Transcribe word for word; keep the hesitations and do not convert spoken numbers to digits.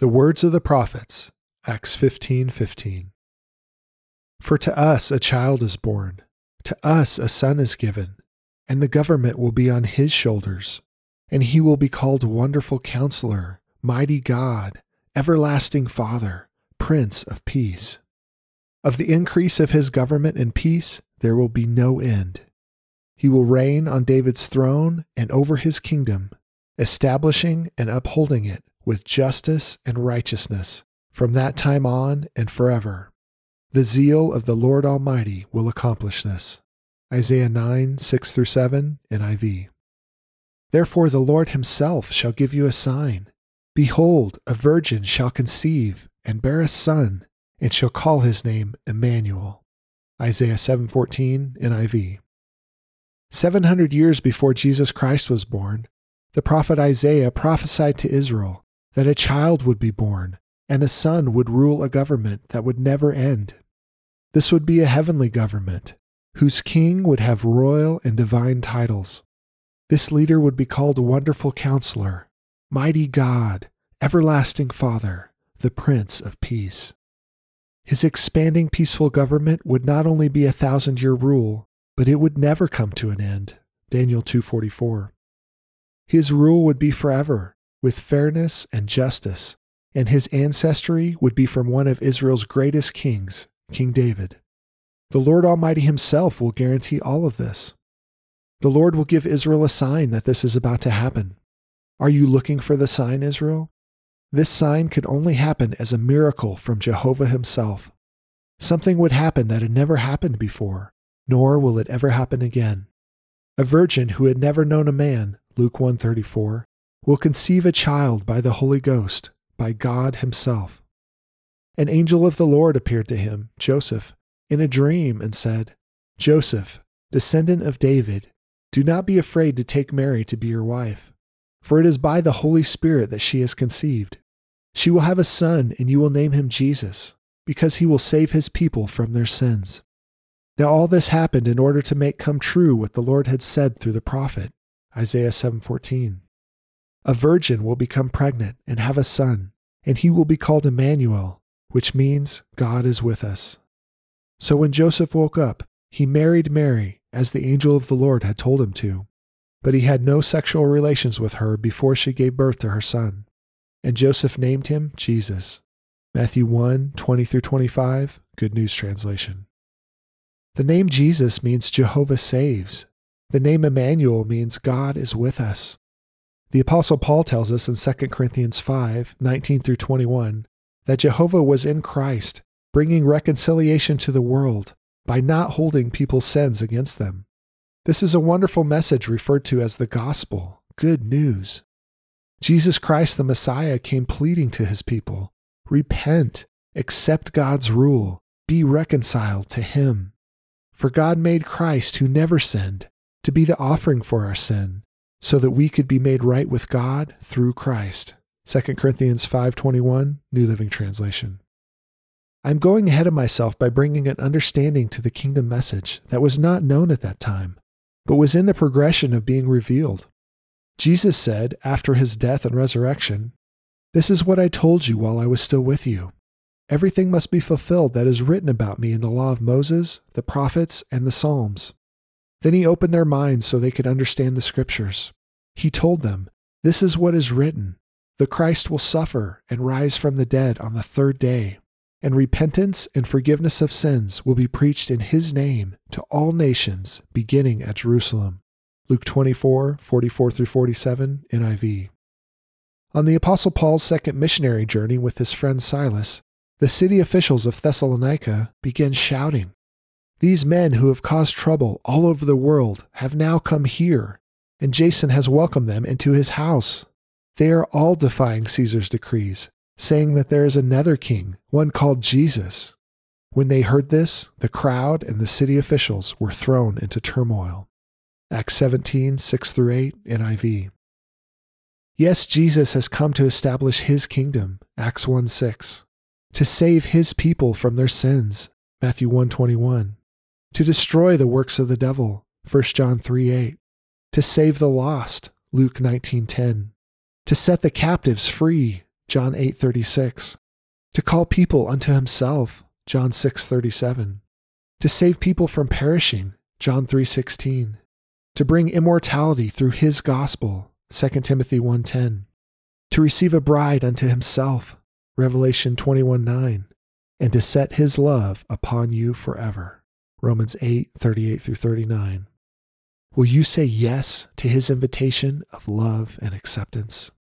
The words of the prophets, Acts fifteen fifteen. For to us a child is born, to us a son is given, and the government will be on his shoulders, and he will be called Wonderful Counselor, Mighty God, Everlasting Father, Prince of Peace. Of the increase of his government and peace there will be no end. He will reign on David's throne and over his kingdom, establishing and upholding it with justice and righteousness from that time on and forever. The zeal of the Lord Almighty will accomplish this. Isaiah nine, six through seven, N I V. Therefore the Lord himself shall give you a sign. Behold, a virgin shall conceive and bear a son, and shall call his name Emmanuel. Isaiah seven fourteen, N I V. Seven hundred years before Jesus Christ was born, the prophet Isaiah prophesied to Israel that a child would be born, and a son would rule a government that would never end. This would be a heavenly government, whose king would have royal and divine titles. This leader would be called Wonderful Counselor, Mighty God, Everlasting Father, the Prince of Peace. His expanding peaceful government would not only be a thousand-year rule, but it would never come to an end. Daniel two forty-four. His rule would be forever, with fairness and justice, and his ancestry would be from one of Israel's greatest kings, King David. The Lord Almighty himself will guarantee all of this. The Lord will give Israel a sign that this is about to happen. Are you looking for the sign, Israel? This sign could only happen as a miracle from Jehovah himself. Something would happen that had never happened before, nor will it ever happen again. A virgin who had never known a man, Luke one thirty-four, will conceive a child by the Holy Ghost, by God himself. An angel of the Lord appeared to him, Joseph, in a dream and said, Joseph, descendant of David, do not be afraid to take Mary to be your wife, for it is by the Holy Spirit that she has conceived. She will have a son, and you will name him Jesus, because he will save his people from their sins. Now all this happened in order to make come true what the Lord had said through the prophet, Isaiah seven fourteen. A virgin will become pregnant and have a son, and he will be called Emmanuel, which means God is with us. So when Joseph woke up, he married Mary, as the angel of the Lord had told him to. But he had no sexual relations with her before she gave birth to her son. And Joseph named him Jesus. Matthew one, twenty through twenty-five, Good News Translation. The name Jesus means Jehovah saves. The name Emmanuel means God is with us. The Apostle Paul tells us in Second Corinthians five, nineteen through twenty-one, that Jehovah was in Christ, bringing reconciliation to the world by not holding people's sins against them. This is a wonderful message referred to as the gospel, good news. Jesus Christ the Messiah came pleading to his people, repent, accept God's rule, be reconciled to him. For God made Christ, who never sinned, to be the offering for our sin, so that we could be made right with God through Christ. Second Corinthians five twenty-one, New Living Translation. I'm going ahead of myself by bringing an understanding to the kingdom message that was not known at that time, but was in the progression of being revealed. Jesus said, after his death and resurrection, "This is what I told you while I was still with you. Everything must be fulfilled that is written about me in the law of Moses, the prophets, and the Psalms." Then he opened their minds so they could understand the scriptures. He told them, "This is what is written. The Christ will suffer and rise from the dead on the third day, and repentance and forgiveness of sins will be preached in his name to all nations, beginning at Jerusalem." Luke twenty-four, forty-four through forty-seven, N I V. On the Apostle Paul's second missionary journey with his friend Silas, the city officials of Thessalonica began shouting, "These men who have caused trouble all over the world have now come here, and Jason has welcomed them into his house. They are all defying Caesar's decrees, saying that there is another king, one called Jesus." When they heard this, the crowd and the city officials were thrown into turmoil. Acts seventeen, six through eight, N I V. Yes, Jesus has come to establish his kingdom, Acts one six, to save his people from their sins, Matthew one twenty-one, to destroy the works of the devil, First John three eight, to save the lost, Luke nineteen ten, to set the captives free, John eight thirty-six, to call people unto himself, John six thirty-seven, to save people from perishing, John three sixteen, to bring immortality through his gospel, Second Timothy one ten, to receive a bride unto himself, Revelation twenty-one nine, and to set his love upon you forever, Romans eight thirty-eight through thirty-nine. Will you say yes to his invitation of love and acceptance?